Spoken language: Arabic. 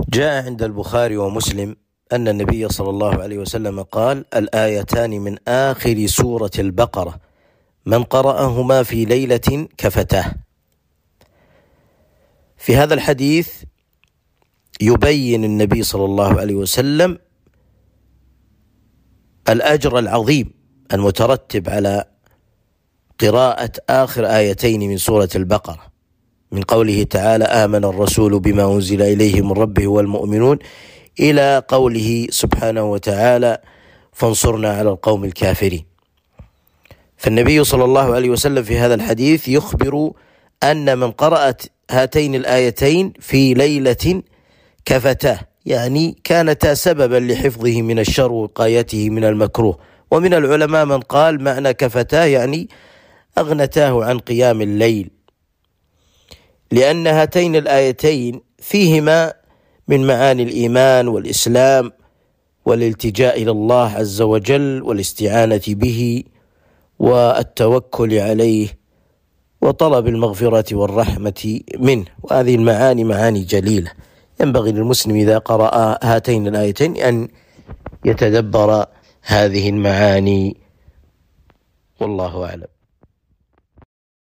جاء عند البخاري ومسلم أن النبي صلى الله عليه وسلم قال: الآيتان من آخر سورة البقرة من قرأهما في ليلة كفتاه. في هذا الحديث يبين النبي صلى الله عليه وسلم الأجر العظيم المترتب على قراءة آخر آيتين من سورة البقرة، من قوله تعالى: آمن الرسول بما أنزل إليه من ربه والمؤمنون، إلى قوله سبحانه وتعالى: فانصرنا على القوم الكافرين. فالنبي صلى الله عليه وسلم في هذا الحديث يخبر أن من قرأت هاتين الآيتين في ليلة كفتاه، يعني كانتا سببا لحفظه من الشر ووقايته من المكروه. ومن العلماء من قال معنى كفتاه يعني أغنتاه عن قيام الليل، لأن هاتين الآيتين فيهما من معاني الإيمان والإسلام والالتجاء إلى الله عز وجل والاستعانة به والتوكل عليه وطلب المغفرة والرحمة منه، وهذه المعاني معاني جليلة. ينبغي للمسلم إذا قرأ هاتين الآيتين أن يتدبر هذه المعاني، والله أعلم.